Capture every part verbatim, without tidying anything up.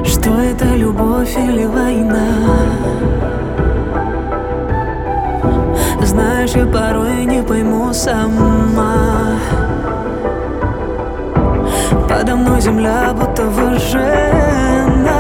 Что это, любовь или война? Знаешь, я порой не пойму сама. Подо мной земля будто выжжена.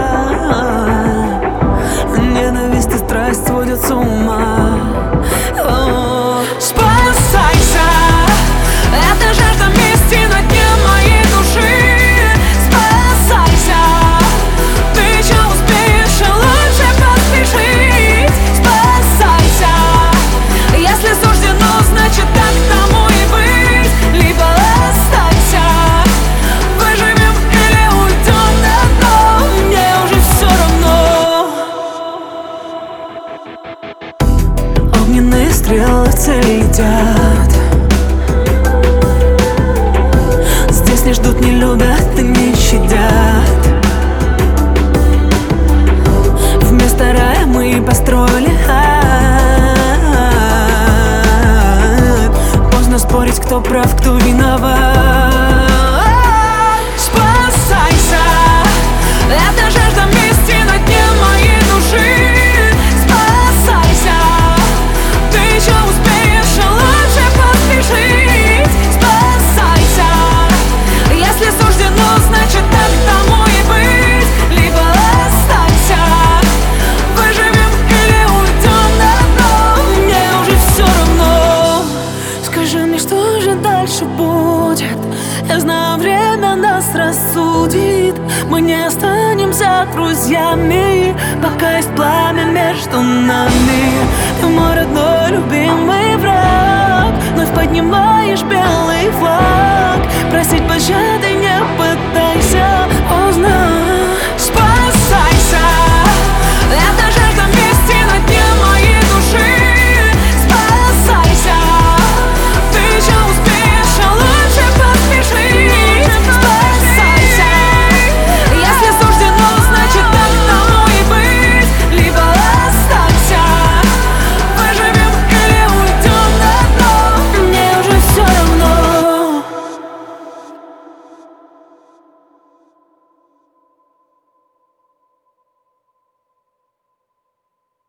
Ненависть и страсть сводят с ума. О, спасайся! Это жажда мести на дне моей души. Спасайся! Ты еще успеешь, лучше поспешить. Спасайся! Если суждено, значит так тому и быть. Либо останься, выживем или уйдем на дно. Мне уже все равно. Огненные стрелы в цель летят. Здесь не ждут, не любят и не щадят. Вместо рая мы построили ад. Поздно спорить, кто прав, кто виноват. Спасайся! Это жажда мести на дне моей души. Спасайся! Ты еще успеешь, лучше поспешить. Спасайся! Если суждено, значит так тому и быть. Либо останься, выживем или уйдем на дно. Мне уже все равно. Скажи мне, что же дальше будет? Я знаю, время нас рассудит. Мы не останемся друзьями, пока есть пламя между нами. Ты мой родной, любимый враг. Вновь поднимаешь белый флаг. Просить пощады не пытайся, поздно.